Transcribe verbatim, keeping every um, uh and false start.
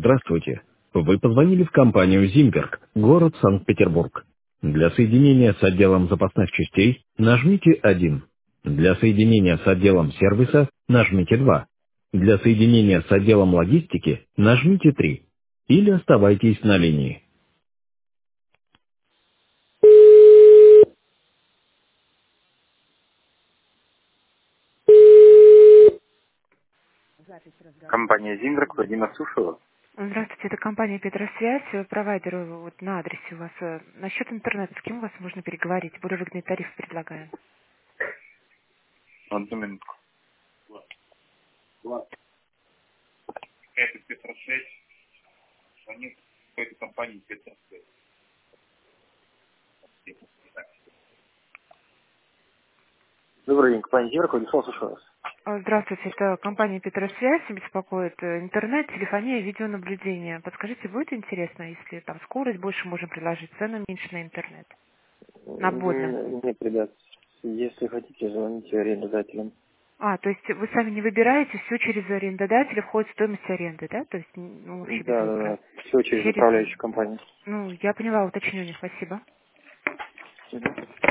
Здравствуйте. Вы позвонили в компанию «Зимберг», город Санкт-Петербург. Для соединения с отделом запасных частей нажмите один. Для соединения с отделом сервиса нажмите два. Для соединения с отделом логистики нажмите три. Или оставайтесь на линии. Компания «Зимберг», Владимир Сушева. Здравствуйте, это компания Петросвязь, э, провайдер э, вот на адресе у вас. э, Насчет интернета, с кем у вас можно переговорить? Более выгодный тариф предлагаем. Одну минутку. Это Петросвязь, звонит какой-то компании Петросвязь. Добрый день, компания «Зимберг», Владислав Сушева. Э, Здравствуйте, это компания Петросвязь, беспокоит э, интернет, телефония, видеонаблюдение. Подскажите, будет интересно, если там скорость больше можем предложить, цену меньше на интернет? На обводном. М, Нет, ребят, если хотите, звоните арендодателям. А, то есть вы сами не выбираете, все через арендодателя входит в стоимость аренды, да? То есть, м, ну, вообще без Да, да, выбора. да. Все через Через... управляющую компанию. Ну, я поняла, уточнение, спасибо. Мгм.